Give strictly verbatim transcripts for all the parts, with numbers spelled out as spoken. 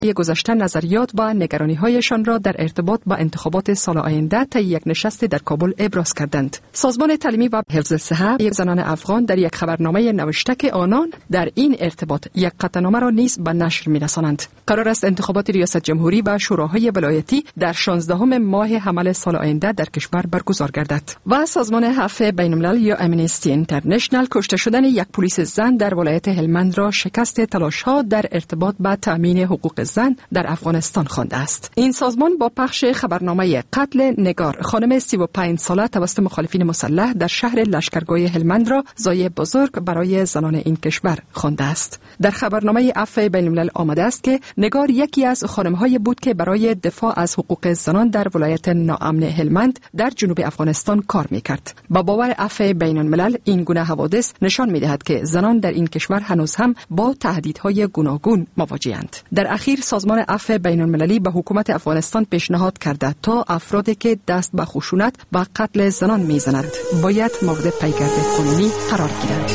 گذشته نظریات و نگرانی‌هایشان را در ارتباط با انتخابات سال آینده طی یک نشست در کابل ابراز کردند. سازمان تعلیمی و حفظ صحت یک زنان افغان در یک خبرنامه نوشته که آنان در این ارتباط یک قطعنامه را نیز به نشر می‌رسانند. قرار است انتخابات ریاست جمهوری و شوراهای ولایتی در شانزدهم ماه حمل سال آینده در کشور برگزار گردد. و سازمان عفو بین‌الملل یا امنیستی اینترنشنال کشته شدن یک پلیس زن در ولایت هلمند را شکست تلاش‌ها در ارتباط با تأمین حقوق زن در افغانستان خوانده است. این سازمان با پخش خبرنامه قتل نگار خانم سی و پنج ساله توسط مخالفین مسلح در شهر لشکرگاه هلمند را ضایع بزرگ برای زنان این کشور خوانده است. در خبرنامه عفو بین‌الملل آمده است که نگار یکی از خانم‌های بود که برای دفاع از حقوق زنان در ولایت ناامن هلمند در جنوب افغانستان کار می‌کرد. با باور عفو بین‌الملل این گونه حوادث نشان می‌دهد که زنان در این کشور هنوز هم با تهدیدهای گوناگون مواجه‌اند. در اخیر سازمان عفو بین‌المللی به حکومت افغانستان پیشنهاد کرده تا افرادی که دست به خشونت و قتل زنان می‌زنند باید مورد پیگرد قانونی قرار گیرند.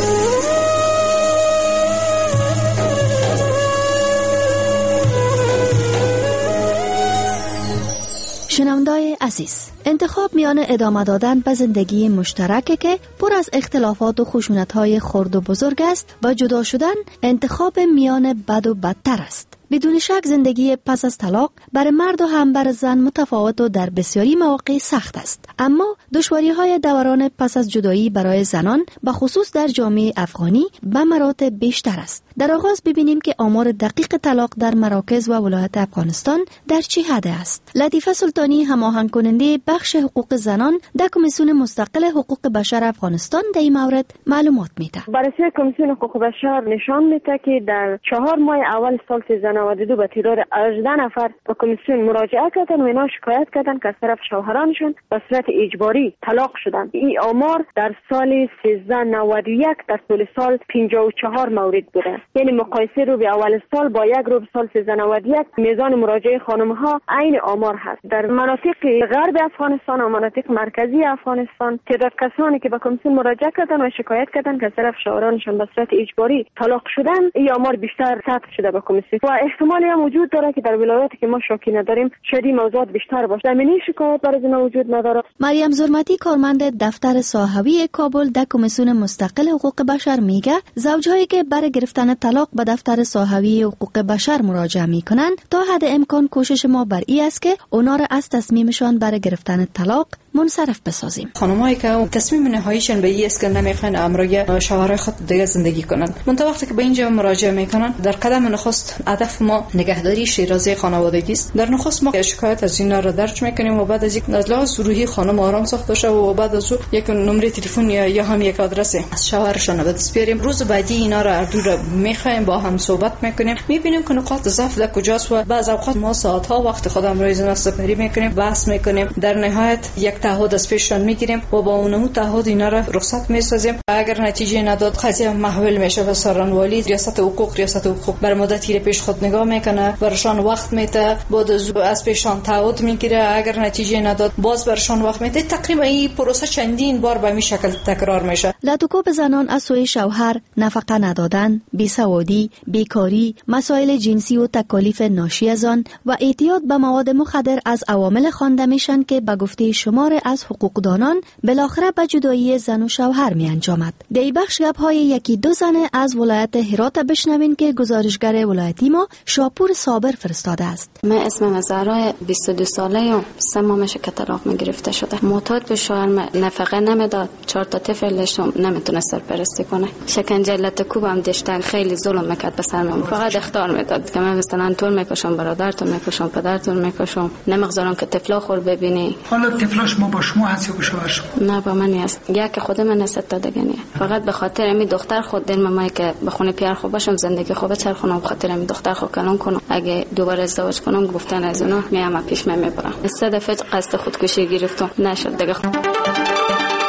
شنوندای عزیز، انتخاب میان ادامه دادن به زندگی مشترک که پر از اختلافات و خشونت‌های خرد و بزرگ است و جدا شدن انتخاب میان بد و بدتر است. بدون شک زندگی پس از طلاق برای مرد و هم برای زن متفاوت و در بسیاری مواقع سخت است، اما دشواری‌های دوران پس از جدایی برای زنان به خصوص در جامعه افغانی به مراتب بیشتر است. در آغاز ببینیم که آمار دقیق طلاق در مراکز و ولایت افغانستان در چه حد است. لطیفه سلطانی هماهنگ کننده بخش حقوق زنان در کمیسیون مستقل حقوق بشر افغانستان در این مورد معلومات میده. بررسی کمیسیون حقوق بشر نشان میده که در چهار ماه اول سال سیزده نود و دو به تعداد هجده نفر به کمیسیون مراجعه کردن و اینا شکایت کردن که از طرف شوهرانشون به صورت اجباری طلاق شدن. این آمار در سال سیزده نود و یک در طول سال پنجاه و چهار مورد بوده. یعنی مقایسه رو به اول سال با یک رو به سال سیزده نود و یک میزان مراجعه خانم ها عین آمار هست. در مناطق غرب افغانستان و مناطق مرکزی افغانستان تعداد کسانی که به کمیسیون مراجعه کردن و شکایت کردن که از طرف شوهرانشون به صورت اجباری طلاق شدن، این آمار بیشتر ثبت شده به کمیسیون و احتمالی هم وجود داره که در ولایاتی که ما شاکی نداریم شاید این موضوعات بیشتر باشه. زمینی شکایت برای اینا وجود نداره. مریم زرمتی کارمند دفتر ساحوی کابل در کمیسیون مستقل حقوق بشر میگه زوجهایی که برای گرفتن طلاق به دفتر ساحوی حقوق بشر مراجعه میکنن تا حد امکان کوشش ما بر این است که اونا را از تصمیمشان برای گرفتن طلاق منصرف بسازیم. خانمایی که تصمیم نهاییشون به این است که نمیخوان امروی شوهر خود دیگه زندگی کنن، منتها وقتی که به اینجا مراجعه میکنن در قدم نخست هدف ما نگهداری شیرازه خانوادگی است. در نخست ما شکایت از اینا را درج میکنیم و بعد از یک از لحاظ روحی خانم آرام ساخته شه و بعد از او یک نمره تلفن یا هم یک آدرس از شوهرشون به دست بیاریم. روز بعدی اینا را اردو را میخوایم با هم صحبت میکنیم، میبینیم که نقاط ضعف در کجاست و بعض اوقات ما ساعت ها وقت خودم روی زن سپری میکنیم، بحث میکنیم، در نهایت یک تعهد از پیششون میگیریم و با اون تعهد اینا را رخصت میسازیم. اگر نتیجه نداد قضیه محول میشه به سرانوالی ریاست حقوق. ریاست حقوق بر مدتی پیش خود نگاه میکنه، برشان وقت میده، بعد از پیشان تعهد میگیره، اگر نتیجه نداد باز برشان وقت میده. تقریبا این پروسه چندین بار به این شکل تکرار میشه. لطوکوب زنان از سوی شوهر، نفقه ندادن، بیسوادی، بیکاری، مسائل جنسی و تکالیف ناشی از آن و اعتیاد به مواد مخدر از عوامل خوانده میشن که به گفته شمار از حقوقدانان بالاخره به جدایی زن و شوهر می انجامد. در این بخش گپ‌های یکی دو زن از ولایت هرات بشنوین که گزارشگر ولایتی ما شاپور صابر فرستاده است. من اسمم زهرا، بیست و دو ساله ام، سه ماه میشه که طلاق می گرفته شده. معتاد به شوهر نفقه نمیداد، چهار تا طفلش نمیتونه سرپرستی کنه. شکنجه لطوکوبم داشتن، خیلی ظلم میکرد به سر من. فقط اخطار میداد که من مثلا طول میکشم، برادرتون میکشم، پدرتون میکشم، نمیگذارم که طفلا خور ببینی. حالا طفلاش ما با شما هست یا با شوهرش؟ نه با من است. یک خود من است تا دیگه نه. فقط به خاطر امی دختر خود دل مامای که به خونه پیار خوب باشم، زندگی خوب چرخونم، خاطر امی دختر خوب کلام کنم. اگه دوباره ازدواج کنم گفتن از اونا میام پیش من میبرم. سه دفعه قصد خودکشی گرفتم، نشد دیگه.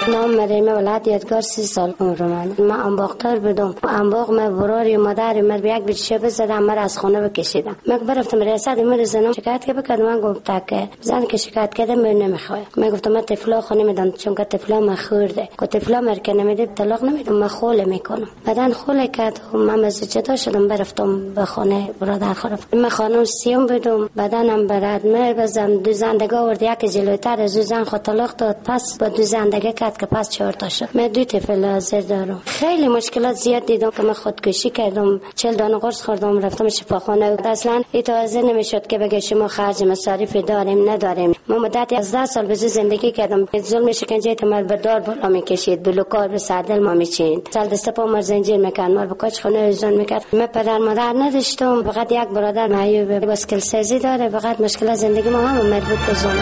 نام مریمه ولایت یادگار سی سال عمر من. من انباختار بودم. انباغ من براری مادر من به یک بیچه بزدم مرا از خانه بکشیدم. من برفتم ریاست امور زنان شکایت که بکرد. من گفتم که زن که شکایت کرده من نمیخوام. من گفتم من طفلا خانه میدم چون که طفلا من خورده. که طفلا مرکه نمیده طلاق نمیدم من خوله میکنم. بعدن خوله کرد من از جدا شدم برفتم به خانه برادر خودم. من خانم سیوم بودم. بعدنم برات مر بزن دو زندگا ورد یک جلوتر از زن خود طلاق داد. پس با دو زندگی کرد که پس چهار تا شد. من دو طفل حاضر دارم. خیلی مشکلات زیاد دیدم که من خودکشی کردم. چهل دانه قرص خوردم رفتم شفاخانه. اصلا ایتازه نمیشد که بگه شما خرج مصارف داریم نداریم. ما مدت از ده سال به زندگی کردم. ظلم شکنجه تمر به دار بالا میکشید. بلوکار به سردل ما میچیند. سال دست پا مر زنجیر میکرد. مر به کوچ خونه ایزون میکرد. من پدر مادر نداشتم. فقط یک برادر معیوب بسکل سازی داره. فقط مشکل زندگی ما هم مربوط به ظلم.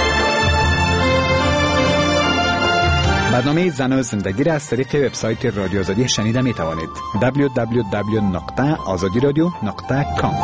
برنامه زن و زندگی را از طریق وبسایت رادیو آزادی شنیده می توانید. دبلیو دبلیو دبلیو نقطه آزادی رادیو نقطه کام.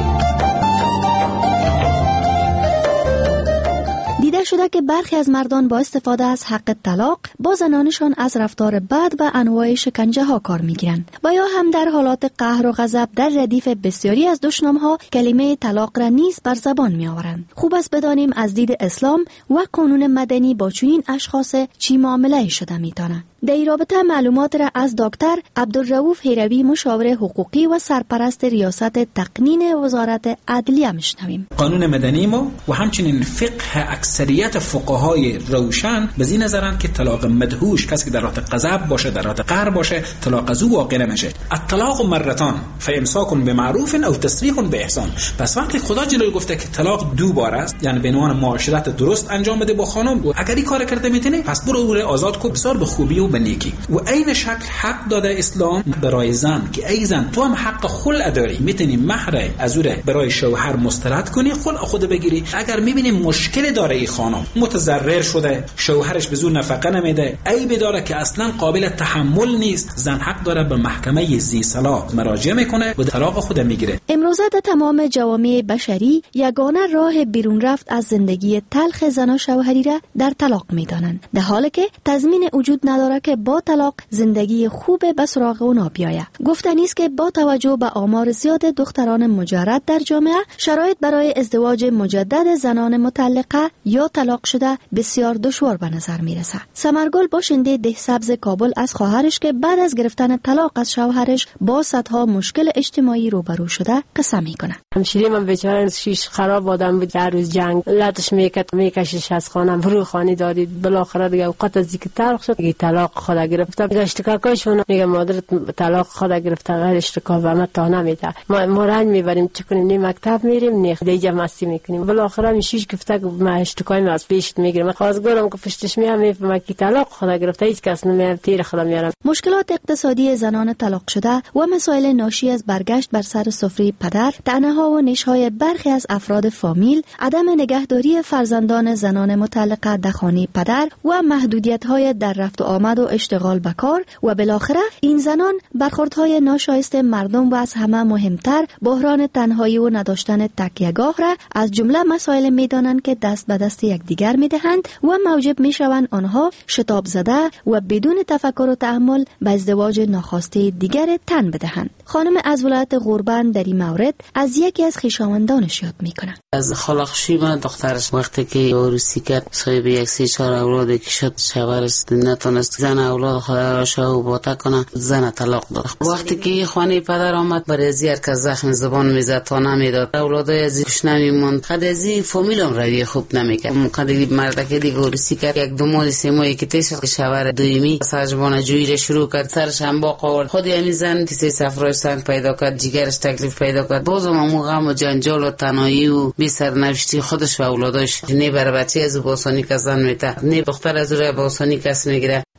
دیده شده که برخی از مردان با استفاده از حق طلاق با زنانشان از رفتار بد و انواع شکنجه ها کار میگیرند و یا هم در حالات قهر و غضب در ردیف بسیاری از دشنام ها کلمه طلاق را نیز بر زبان می آورند. خوب است بدانیم از دید اسلام و قانون مدنی با چنین اشخاص چی معامله شده میتونه. در این رابطه معلومات را از دکتر عبدالرؤوف هیروی مشاور حقوقی و سرپرست ریاست تقنین وزارت عدلیه میشنویم. قانون مدنی ما و همچنین فقه اکثریت فقهای روشن به این نظرند که طلاق مدهوش کسی که در حالت غضب باشه در حالت قهر باشه طلاق از او واقع نمیشه. الطلاق مرتان فامساک بمعروف او تسریح باحسان. پس وقتی خدا جلوی گفته که طلاق دو بار است یعنی به عنوان معاشرت درست انجام بده با خانم و اگر این کار کرده میتونه پس برو او را آزاد کو بسیار به خوبی و بنیکی. و عین شکل حق داده اسلام برای زن که ای زن تو هم حق خلع داری میتونی مهر از او برای شوهر مسترد کنی خلع خود بگیری. اگر میبینی مشکل داره این خانم متضرر شده شوهرش به زور نفقه نمیده عیب داره که اصلا قابل تحمل نیست زن حق داره به محکمه ذی صلاح مراجعه میکنه و طلاق خود میگیره. امروزه در تمام جوامع بشری یگانه راه بیرون رفت از زندگی تلخ زن و شوهری را در طلاق میدانند در حالی که تضمین وجود نداره که با طلاق زندگی خوب به سراغ اونا بیاید. گفتنی است که با توجه به آمار زیاد دختران مجرد در جامعه شرایط برای ازدواج مجدد زنان مطلقه یا طلاق شده بسیار دشوار به نظر میرسه. سمرگل باشنده ده سبز کابل از خواهرش که بعد از گرفتن طلاق از شوهرش با صدها مشکل اجتماعی روبرو شده قصه میکنه. همشیری من بیچاره شیش خراب آدم بود در روز جنگ لاتش میکرد میکشش از خانم برو خانی دادید بالاخره دیگه اوقات از اینکه طلاق شد دیگه طلاق خود گرفته میگه اشتکاکایشون میگه مادرت طلاق خود گرفته غیر اشتکاک و ما تا نمیده ما مرنج میبریم چه کنیم نه مکتب میریم نه دیگه مستی میکنیم بالاخره می شیش گفته ما اشتکای ما از پیش میگیرم خواستگارم که پشتش میام میفهمم که طلاق خود گرفته هیچ کس نمیاد تیر خدا میارم. مشکلات اقتصادی زنان طلاق شده و مسائل ناشی از برگشت بر سر سفره پدر طعنه‌ها و نیش‌های برخی از افراد فامیل عدم نگهداری فرزندان زنان مطلقه در خانه پدر و محدودیت‌های در رفت و آمد و اشتغال به کار و بالاخره این زنان برخوردهای ناشایسته مردم و از همه مهمتر بحران تنهایی و نداشتن تکیهگاه را از جمله مسائل میدانند که دست به دست یکدیگر میدهند و موجب میشوند آنها شتاب زده و بدون تفکر و تأمل به ازدواج ناخواسته دیگر تن بدهند. خانم از ولایت غربن در این مورد از یکی از خویشاوندانش یاد میکنه. از خالقشی من دخترش وقتی که عروسی کرد صاحب یک سه چهار اولادی که شد شوهرش نتونست زن اولاد خود را شو باتا کنه زن طلاق داد. وقتی که خانه پدر آمد برای زیر که زخم زبان میزد تا نمیداد اولادای از خوش نمیموند خود از فامیلم روی خوب نمیکرد. قدی مرد که دیگه عروسی کرد یک دو ماه سه ماهی که تیش شوهر دویمی سرجبان جویی را شروع کرد سرش هم با قول خود یعنی زن تی سفرش سنگ پیدا کرد جیگرش تکلیف پیدا کرد بازم همون غم و جنجال و تنهایی و بی سرنوشتی خودش و اولاداش نه بر بچه از باسانی که زن میته نه دختر از رو باسانی کس میگیره.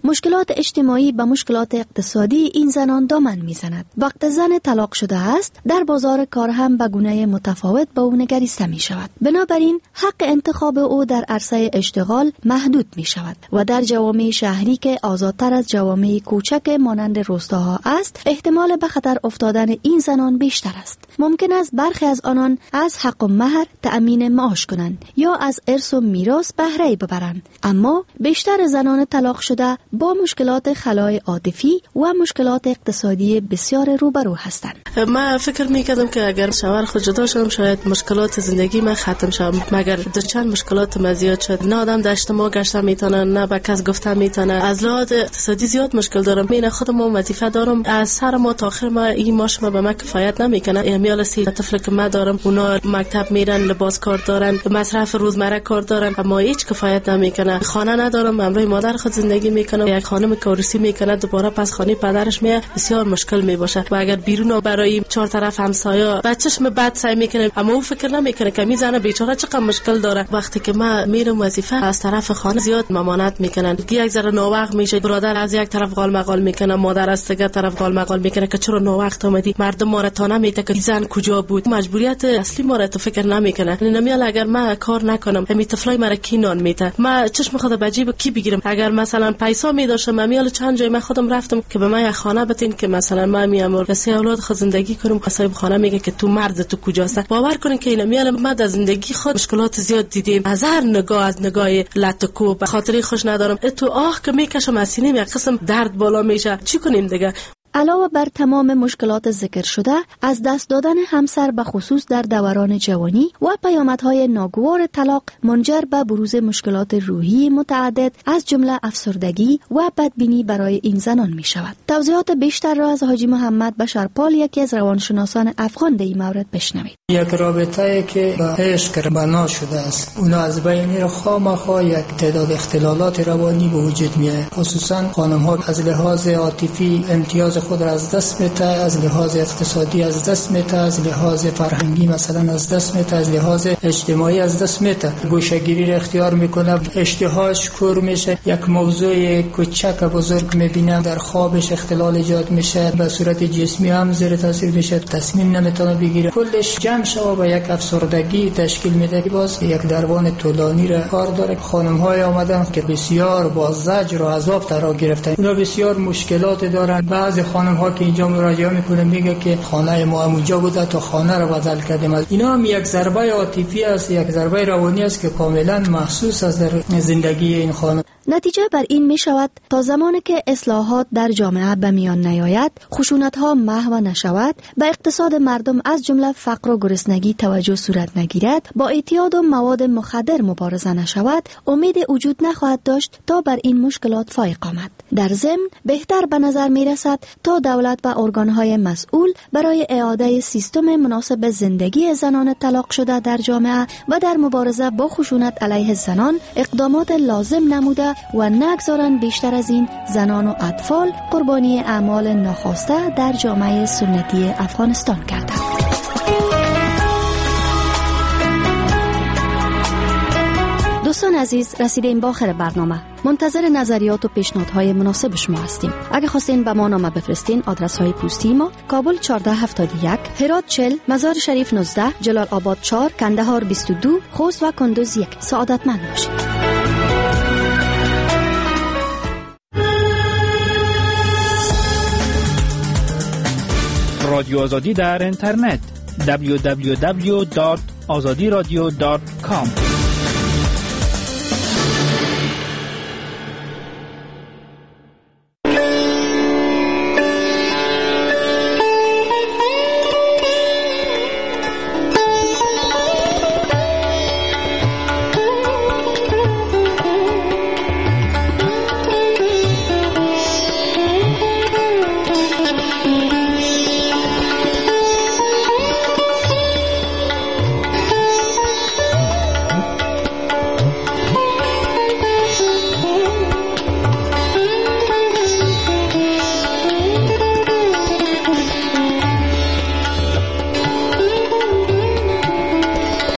مشکلات اجتماعی به مشکلات اقتصادی این زنان دامن میزند. وقت زن طلاق شده است در بازار کار هم به گونه متفاوت به او نگریسته می شود. بنابراین حق انتخاب او در عرصه اشتغال محدود می شود و در جوامع شهری که آزادتر از جوامع کوچک مانند روستاها است احتمال به خطر افتادن این زنان بیشتر است. ممکن است برخی از آنان از حق و مهر تأمین معاش کنند یا از ارث و میراث بهره ببرند، اما بیشتر زنان طلاق شده با مشکلات خلای عاطفی و مشکلات اقتصادی بسیار روبرو هستند. من فکر میکردم که اگر شوهر خود جدا شدم شاید مشکلات زندگی من ختم شد، مگر در چند مشکلات من زیاد شد. نه آدم در اجتماع گشته میتونه، نه به کس گفته میتونه. از لحاظ اقتصادی زیاد مشکل دارم. من خودم وظیفه دارم، از سر ما تا آخر ما این ماش ما به من کفایت نمیکنه. امیال سی طفل که من دارم اونا مکتب میرن، لباس کار دارن، مصرف روزمره کار دارن، اما هیچ کفایت نمیکنه. خانه ندارم، همراه مادر خود زندگی میکنم. یک خانم که عروسی میکنه دوباره پس خانه پدرش میاد، بسیار مشکل میباشه. و اگر بیرون برای چهار طرف همسایه بچه‌ش می بد سعی میکنه، اما او فکر نمیکنه که می زنه بیچاره چقدر مشکل داره. وقتی که من میرم وظیفه از طرف خانه زیاد ممانعت میکنن. یک ذره ناوقت میشه، برادر از یک طرف قال مقال میکنه، مادر از دیگه طرف قال مقال میکنه که چرا ناوقت اومدی. مردم ما را تا نمیته که زن کجا بود. مجبوریت اصلی ما را تو فکر نمیکنه. نمیال اگر من کار نکنم همین طفلای مرا کی نان میته، من چشم خود به جیب کی بگیرم. اگر مثلا پیسا میداشم میال چند جای من خودم رفتم که به من خانه بتین که مثلا من میام سه اولاد خود زندگی کنم. صاحب خانه میگه که تو مرد تو کجاست. باور کنین که اینا میال ما در زندگی خود مشکلات زیاد دیدیم. از هر نگاه از نگاه لطکو به خاطری خوش ندارم. تو آه که میکشم از سینه یک قسم درد بالا میشه. چی کنیم دیگه؟ علاوه بر تمام مشکلات ذکر شده، از دست دادن همسر به خصوص در دوران جوانی و پیامدهای ناگوار طلاق منجر به بروز مشکلات روحی متعدد از جمله افسردگی و بدبینی برای این زنان می شود. توضیحات بیشتر را از حاجی محمد بشرپال یکی از روانشناسان افغان در این مورد بشنوید. یک رابطه‌ای که با عشق بنا شده است، اون از بین میره خامخا یک تعداد اختلالات روانی به وجود میاد. خصوصا خانم‌ها از لحاظ عاطفی امتیاز خود را از دست میده، از لحاظ اقتصادی از دست میده، از لحاظ فرهنگی مثلا از دست میده، از لحاظ اجتماعی از دست میده. گوشه‌گیری را اختیار میکنه، اشتهاش کور میشه، یک موضوع کوچک بزرگ میبینه، در خوابش اختلال ایجاد میشه، به صورت جسمی هم زیر تاثیر میشه، تصمیم نمیتونه بگیره، کلش جمع شو به یک افسردگی تشکیل میده. باز یک درمان طولانی را کار داره. خانم‌های آمدن که بسیار با زجر و عذاب ترا گرفتن، اونا بسیار مشکلات دارن. بعضی خانم ها که اینجا مراجعه میکنه میگه که خانه ما اونجا بوده تا خانه رو بدل کردیم. اینا هم یک ضربه عاطفی است، یک ضربه روانی است که کاملا محسوس است در زندگی این خانم. نتیجه بر این می شود تا زمانی که اصلاحات در جامعه به میان نیاید، خشونت ها محو نشود، به اقتصاد مردم از جمله فقر و گرسنگی توجه صورت نگیرد، با اعتیاد و مواد مخدر مبارزه نشود، امید وجود نخواهد داشت تا بر این مشکلات فائق آمد. در ضمن بهتر به نظر می رسد تا دولت و ارگانهای مسئول برای اعاده سیستم مناسب زندگی زنان طلاق شده در جامعه و در مبارزه با خشونت علیه زنان اقدامات لازم نموده و نگذارند بیشتر از این زنان و اطفال قربانی اعمال ناخواسته در جامعه سنتی افغانستان گردند. دوستان عزیز، رسیدیم به آخر برنامه. منتظر نظریات و پیشنهادهای مناسب شما هستیم. اگه خواستین به ما نامه بفرستین، آدرس های پستی ما: کابل چهارده هفتاد و یک، هرات چهل، مزار شریف نوزده، جلال آباد چهار، کندهار بیست و دو، خوست و کندوز یک. سعادتمند باشید. رادیو آزادی در اینترنت دبلیو دبلیو دبلیو دات آزادی رادیو دات کام